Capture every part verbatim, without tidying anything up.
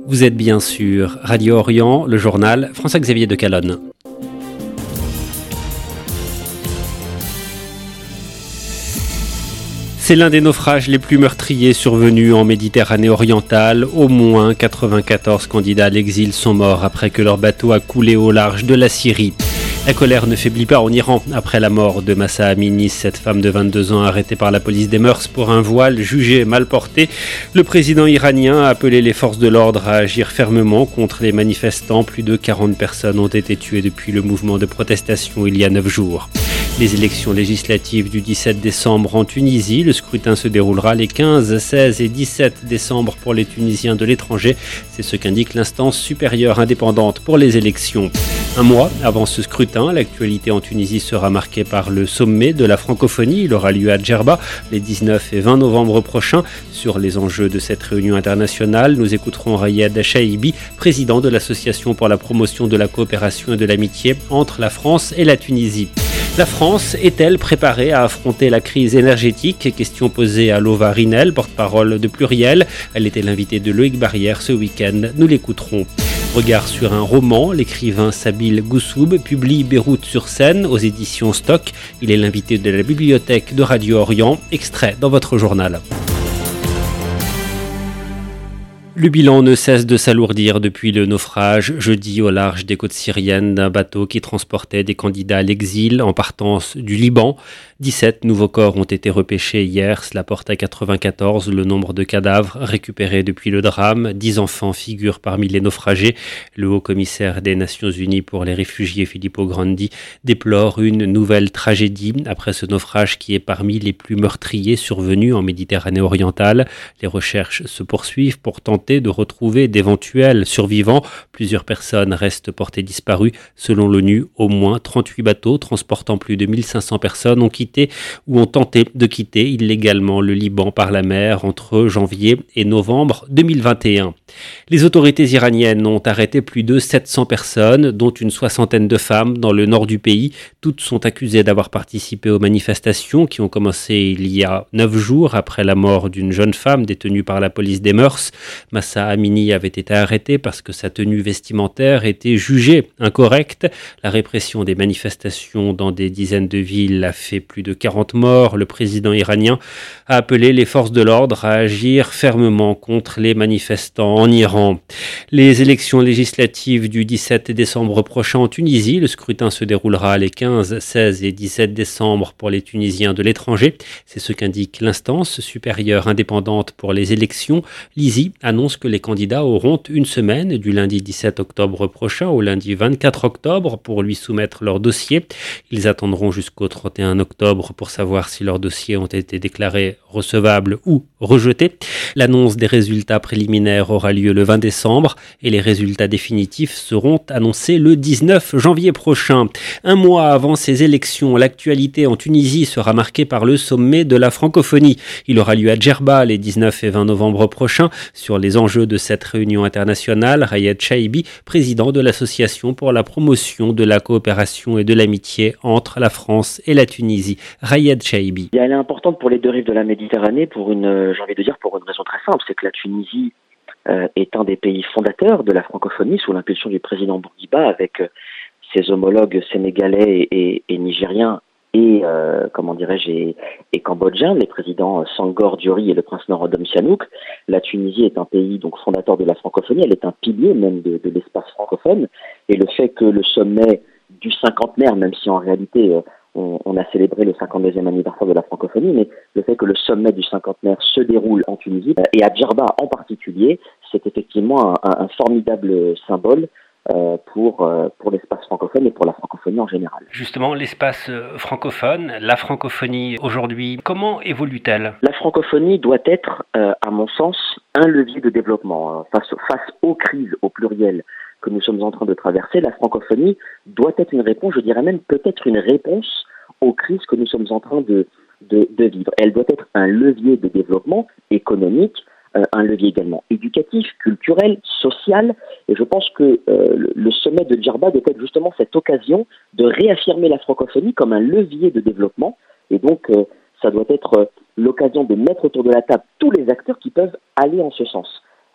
Vous êtes bien sûr Radio Orient, le journal François-Xavier de Calonne. C'est l'un des naufrages les plus meurtriers survenus en Méditerranée orientale. Au moins quatre-vingt-quatorze candidats à l'exil sont morts après que leur bateau a coulé au large de la Syrie. La colère ne faiblit pas en Iran après la mort de Mahsa Amini, cette femme de vingt-deux ans arrêtée par la police des mœurs pour un voile jugé mal porté. Le président iranien a appelé les forces de l'ordre à agir fermement contre les manifestants. Plus de quarante personnes ont été tuées depuis le mouvement de protestation il y a neuf jours. Les élections législatives du dix-sept décembre en Tunisie. Le scrutin se déroulera les quinze, seize et dix-sept décembre pour les Tunisiens de l'étranger. C'est ce qu'indique l'instance supérieure indépendante pour les élections. Un mois avant ce scrutin, l'actualité en Tunisie sera marquée par le sommet de la francophonie. Il aura lieu à Djerba les dix-neuf et vingt novembre prochains. Sur les enjeux de cette réunion internationale, nous écouterons Rayed Chaibi, président de l'Association pour la promotion de la coopération et de l'amitié entre la France et la Tunisie. La France est-elle préparée à affronter la crise énergétique? Question posée à Lova Rinel, porte-parole de Pluriel. Elle était l'invitée de Loïc Barrière ce week-end. Nous l'écouterons. Regard sur un roman, l'écrivain Sabil Goussoub publie Beyrouth sur Seine aux éditions Stock. Il est l'invité de la bibliothèque de Radio Orient. Extrait dans votre journal. Le bilan ne cesse de s'alourdir depuis le naufrage jeudi au large des côtes syriennes d'un bateau qui transportait des candidats à l'exil en partance du Liban. dix-sept nouveaux corps ont été repêchés hier, cela porte à quatre-vingt-quatorze le nombre de cadavres récupérés depuis le drame. dix enfants figurent parmi les naufragés. Le haut-commissaire des Nations Unies pour les réfugiés, Filippo Grandi, déplore une nouvelle tragédie après ce naufrage qui est parmi les plus meurtriers survenus en Méditerranée orientale. Les recherches se poursuivent pour tenter de retrouver d'éventuels survivants. Plusieurs personnes restent portées disparues. Selon l'ONU, au moins trente-huit bateaux transportant plus de mille cinq cents personnes ont quitté ou ont tenté de quitter illégalement le Liban par la mer entre janvier et novembre deux mille vingt et un. Les autorités iraniennes ont arrêté plus de sept cents personnes, dont une soixantaine de femmes dans le nord du pays. Toutes sont accusées d'avoir participé aux manifestations qui ont commencé il y a neuf jours après la mort d'une jeune femme détenue par la police des mœurs. Mahsa Amini avait été arrêté parce que sa tenue vestimentaire était jugée incorrecte. La répression des manifestations dans des dizaines de villes a fait plus de quarante morts. Le président iranien a appelé les forces de l'ordre à agir fermement contre les manifestants en Iran. Les élections législatives du dix-sept décembre prochain en Tunisie. Le scrutin se déroulera les quinze, seize et dix-sept décembre pour les Tunisiens de l'étranger. C'est ce qu'indique l'instance supérieure indépendante pour les élections. L'I S I annonce que les candidats auront une semaine du lundi dix-sept octobre prochain au lundi vingt-quatre octobre pour lui soumettre leur dossier. Ils attendront jusqu'au trente et un octobre pour savoir si leurs dossiers ont été déclarés recevables ou rejetés. L'annonce des résultats préliminaires aura lieu le vingt décembre et les résultats définitifs seront annoncés le dix-neuf janvier prochain. Un mois avant ces élections, l'actualité en Tunisie sera marquée par le sommet de la francophonie. Il aura lieu à Djerba les dix-neuf et vingt novembre prochains. Sur les enjeux de cette réunion internationale, Rayed Chaibi, président de l'Association pour la promotion de la coopération et de l'amitié entre la France et la Tunisie. Rayed Chaibi. Elle est importante pour les deux rives de la Méditerranée pour une, j'ai envie de dire, pour une raison très simple, c'est que la Tunisie euh, est un des pays fondateurs de la francophonie sous l'impulsion du président Bourguiba avec euh, ses homologues sénégalais et, et, et nigériens et, euh, comment dirais-je, et, et cambodgiens, les présidents Senghor Diori et le prince Norodom Sihanouk. La Tunisie est un pays donc fondateur de la francophonie, elle est un pilier même de, de l'espace francophone, et le fait que le sommet du cinquantenaire, même si en réalité euh, on, on a célébré le cinquante-deuxième anniversaire de la francophonie, mais le fait que le sommet du cinquantenaire se déroule en Tunisie, euh, et à Djerba en particulier, c'est effectivement un, un, un formidable symbole Euh, pour, euh, pour l'espace francophone et pour la francophonie en général. Justement, l'espace francophone, la francophonie aujourd'hui, comment évolue-t-elle? La francophonie doit être, euh, à mon sens, un levier de développement. Face, face aux crises, au pluriel, que nous sommes en train de traverser, la francophonie doit être une réponse, je dirais même peut-être une réponse aux crises que nous sommes en train de, de, de vivre. Elle doit être un levier de développement économique, Euh, un levier également éducatif, culturel, social, et je pense que euh, le, le sommet de Djerba doit être justement cette occasion de réaffirmer la francophonie comme un levier de développement, et donc euh, ça doit être euh, l'occasion de mettre autour de la table tous les acteurs qui peuvent aller en ce sens.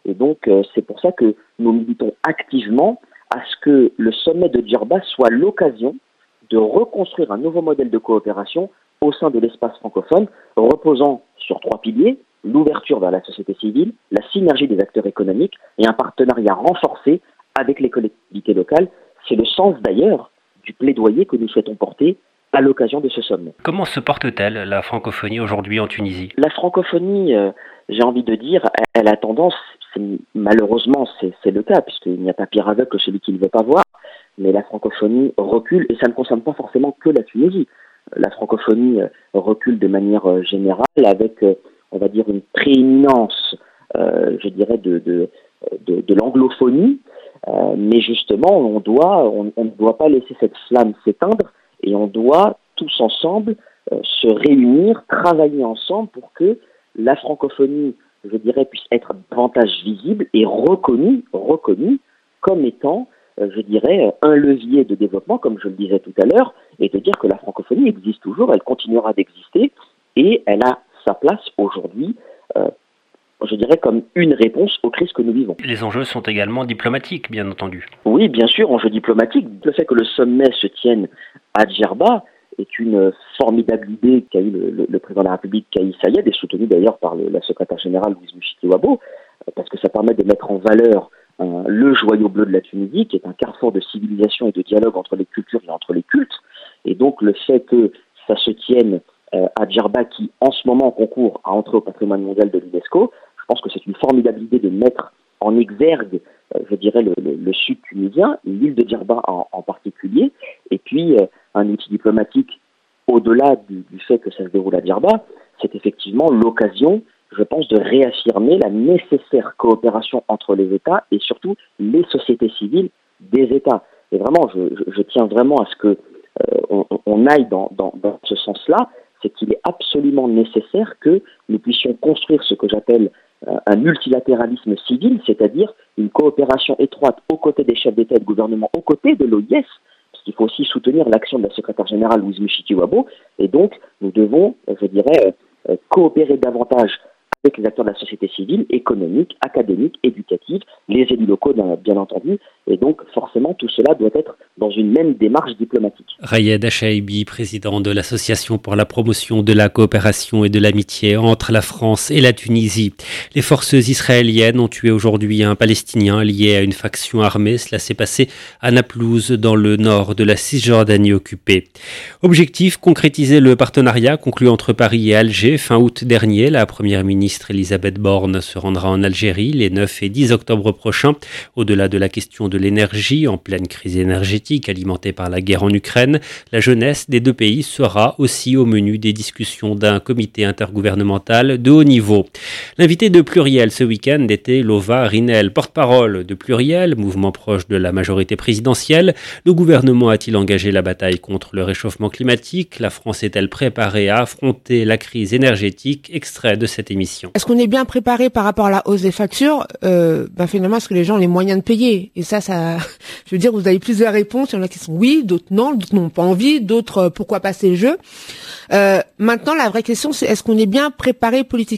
Et donc, euh, c'est pour ça que nous militons activement à ce que le sommet de Djerba soit l'occasion de reconstruire un nouveau modèle de coopération au sein de l'espace francophone, reposant sur trois piliers: l'ouverture vers la société civile, la synergie des acteurs économiques et un partenariat renforcé avec les collectivités locales. C'est le sens d'ailleurs du plaidoyer que nous souhaitons porter à l'occasion de ce sommet. Comment se porte-t-elle la francophonie aujourd'hui en Tunisie ? La francophonie, euh, j'ai envie de dire, elle a tendance, c'est, malheureusement c'est, c'est le cas, puisqu'il n'y a pas pire aveugle que celui qui ne veut pas voir, mais la francophonie recule, et ça ne concerne pas forcément que la Tunisie. La francophonie euh, recule de manière euh, générale avec, euh, on va dire, une prééminence, euh, je dirais, de, de, de, de l'anglophonie, euh, mais justement, on doit, on, on ne doit pas laisser cette flamme s'éteindre, et on doit tous ensemble euh, se réunir, travailler ensemble pour que la francophonie, je dirais, puisse être davantage visible et reconnue, reconnue comme étant, euh, je dirais, un levier de développement, comme je le disais tout à l'heure, et de dire que la francophonie existe toujours, elle continuera d'exister, et elle a sa place aujourd'hui, euh, je dirais, comme une réponse aux crises que nous vivons. Les enjeux sont également diplomatiques, bien entendu. Oui, bien sûr, enjeux diplomatiques. Le fait que le sommet se tienne à Djerba est une formidable idée qu'a eu le, le, le président de la République, Kais Saied, et soutenue d'ailleurs par le, la secrétaire générale Louise Mushikiwabo, parce que ça permet de mettre en valeur euh, le joyau bleu de la Tunisie, qui est un carrefour de civilisation et de dialogue entre les cultures et entre les cultes. Et donc le fait que ça se tienne euh, à Djerba, qui en ce moment concourt à entrer au patrimoine mondial de l'UNESCO, je pense que c'est une formidable idée de mettre en exergue, euh, je dirais, le, le, le sud tunisien, l'île de Djerba en, en particulier, et puis euh, un outil diplomatique au-delà du, du fait que ça se déroule à Djerba, c'est effectivement l'occasion, je pense, de réaffirmer la nécessaire coopération entre les États et surtout les sociétés civiles des États. Et vraiment, je, je, je tiens vraiment à ce que euh, on, on aille dans, dans, dans ce sens-là, c'est qu'il est absolument nécessaire que nous puissions construire ce que j'appelle un multilatéralisme civil, c'est-à-dire une coopération étroite aux côtés des chefs d'État et de gouvernement, aux côtés de l'O I S, parce qu'il faut aussi soutenir l'action de la secrétaire générale Louise Mushikiwabo, et donc nous devons, je dirais, coopérer davantage avec les acteurs de la société civile, économique, académique, éducative, les élus locaux bien entendu, et donc forcément tout cela doit être dans une même démarche diplomatique. Rayed Achaibi, président de l'Association pour la promotion de la coopération et de l'amitié entre la France et la Tunisie. Les forces israéliennes ont tué aujourd'hui un Palestinien lié à une faction armée. Cela s'est passé à Naplouse, dans le nord de la Cisjordanie occupée. Objectif, concrétiser le partenariat conclu entre Paris et Alger. Fin août dernier, la première ministre Elisabeth Borne se rendra en Algérie les neuf et dix octobre prochains. Au-delà de la question de l'énergie, en pleine crise énergétique alimentée par la guerre en Ukraine, la jeunesse des deux pays sera aussi au menu des discussions d'un comité intergouvernemental de haut niveau. L'invité de Pluriel ce week-end était Lova Rinel, porte-parole de Pluriel, mouvement proche de la majorité présidentielle. Le gouvernement a-t-il engagé la bataille contre le réchauffement climatique ? La France est-elle préparée à affronter la crise énergétique ? Extrait de cette émission. Est-ce qu'on est bien préparé par rapport à la hausse des factures ? euh, ben Finalement, est-ce que les gens ont les moyens de payer ? Et ça, ça, je veux dire, vous avez plusieurs réponses. Il y en a qui sont oui, d'autres non, d'autres n'ont pas envie, d'autres euh, pourquoi passer le jeu. Euh, maintenant, la vraie question, c'est est-ce qu'on est bien préparé politiquement ?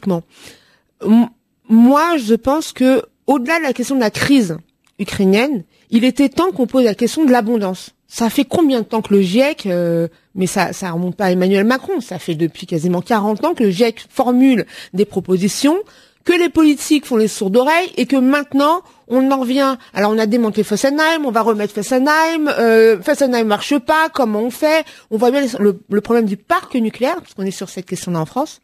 M- Moi, je pense que au-delà de la question de la crise ukrainienne, il était temps qu'on pose la question de l'abondance. Ça fait combien de temps que le GIEC, euh, mais ça ça remonte pas à Emmanuel Macron, ça fait depuis quasiment quarante ans que le GIEC formule des propositions, que les politiques font les sourdes oreilles et que maintenant on en revient. Alors on a démantelé Fessenheim, on va remettre Fessenheim, euh, Fessenheim marche pas, comment on fait ? On voit bien le, le problème du parc nucléaire, parce qu'on est sur cette question-là en France.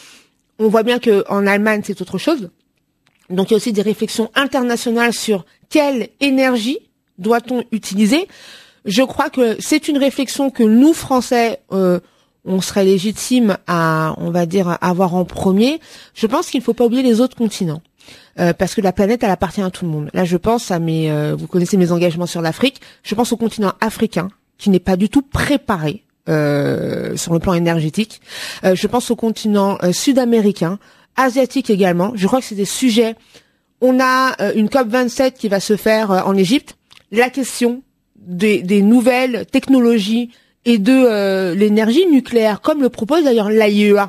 On voit bien que en Allemagne c'est autre chose. Donc il y a aussi des réflexions internationales sur quelle énergie doit-on utiliser. Je crois que c'est une réflexion que nous, Français, euh, on serait légitime à, on va dire, à avoir en premier. Je pense qu'il ne faut pas oublier les autres continents. Euh, parce que la planète, elle appartient à tout le monde. Là, je pense à mes, euh, vous connaissez mes engagements sur l'Afrique. Je pense au continent africain, qui n'est pas du tout préparé euh, sur le plan énergétique. Euh, je pense au continent euh, sud-américain, asiatique également. Je crois que c'est des sujets. On a euh, une COP vingt-sept qui va se faire euh, en Égypte. La question Des, des nouvelles technologies et de euh, l'énergie nucléaire, comme le propose d'ailleurs l'A I E A.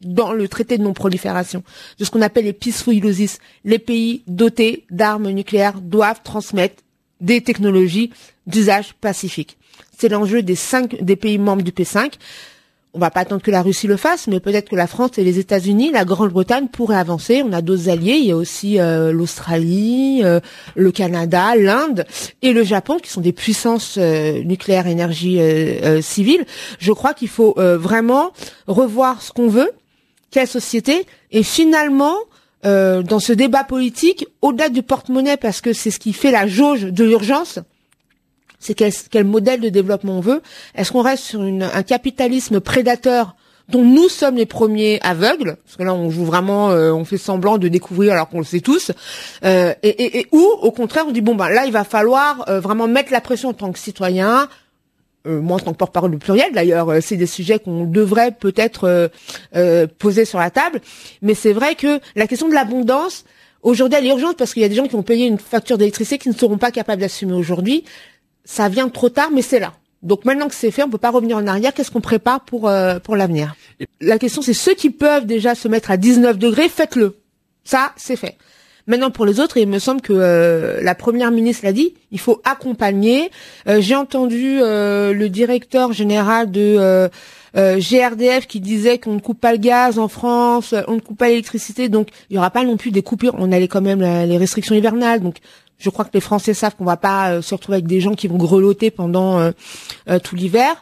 dans le traité de non-prolifération, de ce qu'on appelle les peaceful uses. Les pays dotés d'armes nucléaires doivent transmettre des technologies d'usage pacifique. C'est l'enjeu des cinq des pays membres du P cinq. On va pas attendre que la Russie le fasse, mais peut-être que la France et les États-Unis, la Grande-Bretagne pourraient avancer. On a d'autres alliés, il y a aussi euh, l'Australie, euh, le Canada, l'Inde et le Japon, qui sont des puissances euh, nucléaires, énergie euh, euh, civile. Je crois qu'il faut euh, vraiment revoir ce qu'on veut, quelle société, et finalement, euh, dans ce débat politique, au-delà du porte-monnaie, parce que c'est ce qui fait la jauge de l'urgence, c'est quel, quel modèle de développement on veut. Est-ce qu'on reste sur une, un capitalisme prédateur dont nous sommes les premiers aveugles, parce que là on joue vraiment, euh, on fait semblant de découvrir alors qu'on le sait tous, euh, et, et, et ou au contraire on dit bon ben là il va falloir euh, vraiment mettre la pression en tant que citoyen. Euh, moi en tant que porte-parole du pluriel d'ailleurs, euh, c'est des sujets qu'on devrait peut-être euh, euh, poser sur la table, mais c'est vrai que la question de l'abondance aujourd'hui elle est urgente parce qu'il y a des gens qui vont payer une facture d'électricité qui ne seront pas capables d'assumer aujourd'hui. Ça vient trop tard, mais c'est là. Donc maintenant que c'est fait, on peut pas revenir en arrière. Qu'est-ce qu'on prépare pour euh, pour l'avenir? La question, c'est ceux qui peuvent déjà se mettre à dix-neuf degrés, faites-le. Ça, c'est fait. Maintenant, pour les autres, il me semble que euh, la première ministre l'a dit, il faut accompagner. Euh, j'ai entendu euh, le directeur général de euh, euh, G R D F qui disait qu'on ne coupe pas le gaz en France, on ne coupe pas l'électricité, donc il y aura pas non plus des coupures. On a les, quand même la, les restrictions hivernales, donc je crois que les Français savent qu'on va pas euh, se retrouver avec des gens qui vont grelotter pendant euh, euh, tout l'hiver.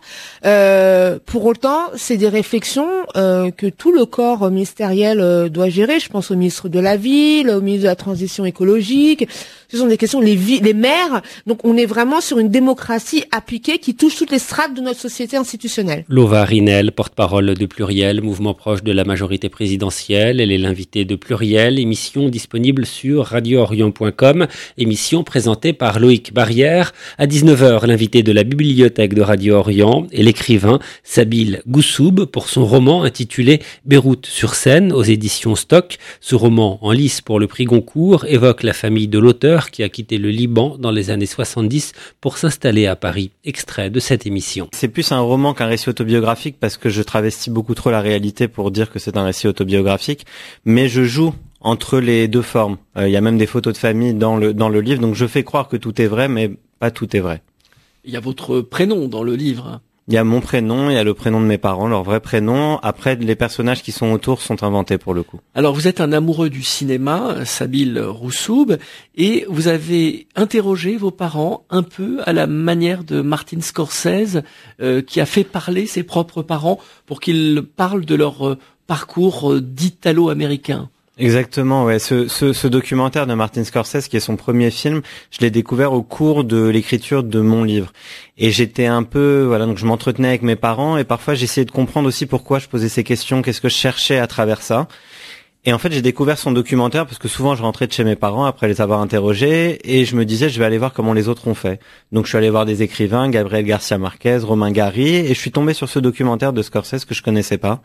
Euh, pour autant, c'est des réflexions euh, que tout le corps ministériel euh, doit gérer. Je pense au ministre de la Ville, au ministre de la Transition écologique. Ce sont des questions, les, vi- les maires. Donc on est vraiment sur une démocratie appliquée qui touche toutes les strates de notre société institutionnelle. Lova Rinel, porte-parole de Pluriel, mouvement proche de la majorité présidentielle. Elle est l'invitée de Pluriel, émission disponible sur radio orient point com. Émission présentée par Loïc Barrière. À dix-neuf heures, l'invité de la bibliothèque de Radio Orient est l'écrivain Sabile Goussoub pour son roman intitulé Beyrouth sur Seine aux éditions Stock. Ce roman, en lice pour le prix Goncourt, évoque la famille de l'auteur qui a quitté le Liban dans les années soixante-dix pour s'installer à Paris. Extrait de cette émission. C'est plus un roman qu'un récit autobiographique parce que je travestis beaucoup trop la réalité pour dire que c'est un récit autobiographique, mais je joue entre les deux formes. Il euh, y a même des photos de famille dans le dans le livre, donc je fais croire que tout est vrai, mais pas tout est vrai. Il y a votre prénom dans le livre. Il y a mon prénom, il y a le prénom de mes parents, leur vrai prénom. Après, les personnages qui sont autour sont inventés pour le coup. Alors, vous êtes un amoureux du cinéma, Sabile Goussoub, et vous avez interrogé vos parents un peu à la manière de Martin Scorsese, euh, qui a fait parler ses propres parents pour qu'ils parlent de leur euh, parcours euh, d'italo-américain. Exactement, ouais. Ce, ce, ce documentaire de Martin Scorsese, qui est son premier film, je l'ai découvert au cours de l'écriture de mon livre. Et j'étais un peu, voilà, donc je m'entretenais avec mes parents et parfois j'essayais de comprendre aussi pourquoi je posais ces questions, qu'est-ce que je cherchais à travers ça. Et en fait, j'ai découvert son documentaire parce que souvent je rentrais de chez mes parents après les avoir interrogés et je me disais je vais aller voir comment les autres ont fait. Donc je suis allé voir des écrivains, Gabriel Garcia Marquez, Romain Gary, et je suis tombé sur ce documentaire de Scorsese que je connaissais pas.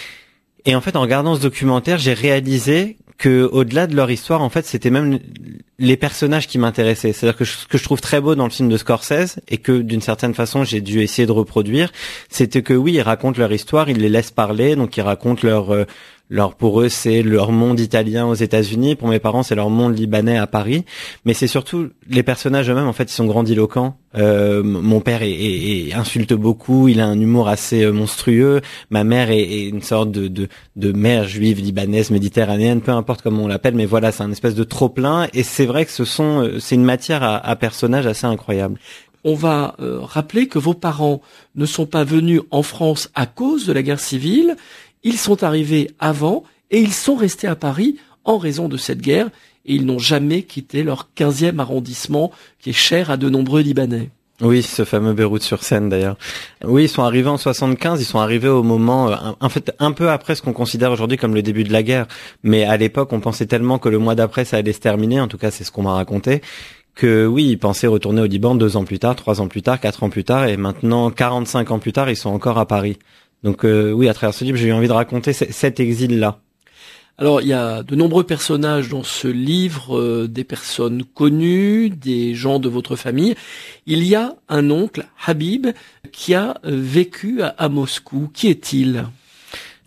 Et en fait, en regardant ce documentaire, j'ai réalisé que, au-delà de leur histoire, en fait, c'était même les personnages qui m'intéressaient. C'est-à-dire que ce que je trouve très beau dans le film de Scorsese, et que, d'une certaine façon, j'ai dû essayer de reproduire, c'était que, oui, ils racontent leur histoire, ils les laissent parler, donc ils racontent leur... Euh, leur pour eux, c'est leur monde italien aux États-Unis. Pour mes parents, c'est leur monde libanais à Paris. Mais c'est surtout les personnages eux-mêmes. En fait, ils sont grandiloquents. Euh, mon père est, est, est, insulte beaucoup. Il a un humour assez euh, monstrueux. Ma mère est, est une sorte de, de, de mère juive libanaise méditerranéenne, peu importe comment on l'appelle. Mais voilà, c'est un espèce de trop plein. Et c'est vrai que ce sont, c'est une matière à, à personnages assez incroyable. On va euh, rappeler que vos parents ne sont pas venus en France à cause de la guerre civile. Ils sont arrivés avant et ils sont restés à Paris en raison de cette guerre et ils n'ont jamais quitté leur quinzième arrondissement qui est cher à de nombreux Libanais. Oui, ce fameux Beyrouth sur Seine d'ailleurs. Oui, ils sont arrivés en soixante-quinze, ils sont arrivés au moment, en fait, un peu après ce qu'on considère aujourd'hui comme le début de la guerre. Mais à l'époque, on pensait tellement que le mois d'après, ça allait se terminer, en tout cas c'est ce qu'on m'a raconté, que oui, ils pensaient retourner au Liban deux ans plus tard, trois ans plus tard, quatre ans plus tard, et maintenant, quarante-cinq ans plus tard, ils sont encore à Paris. Donc euh, oui, à travers ce livre, j'ai eu envie de raconter c- cet exil-là. Alors, il y a de nombreux personnages dans ce livre, euh, des personnes connues, des gens de votre famille. Il y a un oncle, Habib, qui a vécu à, à Moscou. Qui est-il ?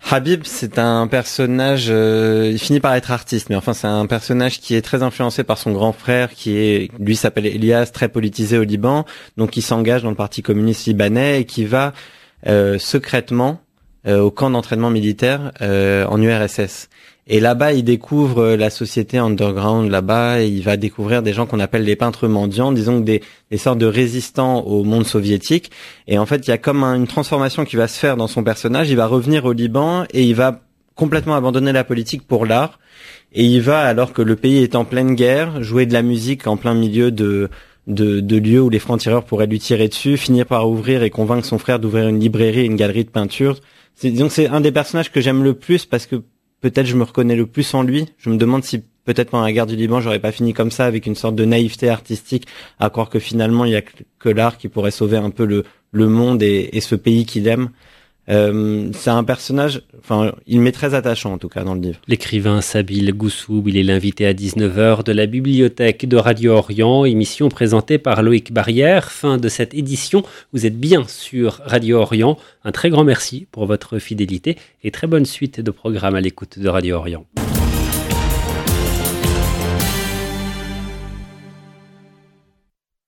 Habib, c'est un personnage, euh, il finit par être artiste, mais enfin c'est un personnage qui est très influencé par son grand frère, qui est, lui s'appelle Elias, très politisé au Liban, donc il s'engage dans le parti communiste libanais et qui va euh, secrètement euh, au camp d'entraînement militaire euh, en U R S S. Et là-bas, il découvre la société underground là-bas, et il va découvrir des gens qu'on appelle les peintres mendiants, disons que des, des sortes de résistants au monde soviétique. Et en fait, il y a comme un, une transformation qui va se faire dans son personnage. Il va revenir au Liban et il va complètement abandonner la politique pour l'art. Et il va, alors que le pays est en pleine guerre, jouer de la musique en plein milieu de, de, de lieux où les francs-tireurs pourraient lui tirer dessus, finir par ouvrir et convaincre son frère d'ouvrir une librairie et une galerie de peinture. C'est, disons que c'est un des personnages que j'aime le plus parce que peut-être je me reconnais le plus en lui. Je me demande si peut-être pendant la guerre du Liban, j'aurais pas fini comme ça, avec une sorte de naïveté artistique, à croire que finalement il y a que l'art qui pourrait sauver un peu le, le monde et, et ce pays qu'il aime. Euh, c'est un personnage, enfin, il m'est très attachant en tout cas dans le livre. L'écrivain Sabile Goussoub, il est l'invité à dix-neuf heures de la bibliothèque de Radio Orient, émission présentée par Loïc Barrière. Fin de cette édition, vous êtes bien sur Radio Orient. Un très grand merci pour votre fidélité et très bonne suite de programme à l'écoute de Radio Orient.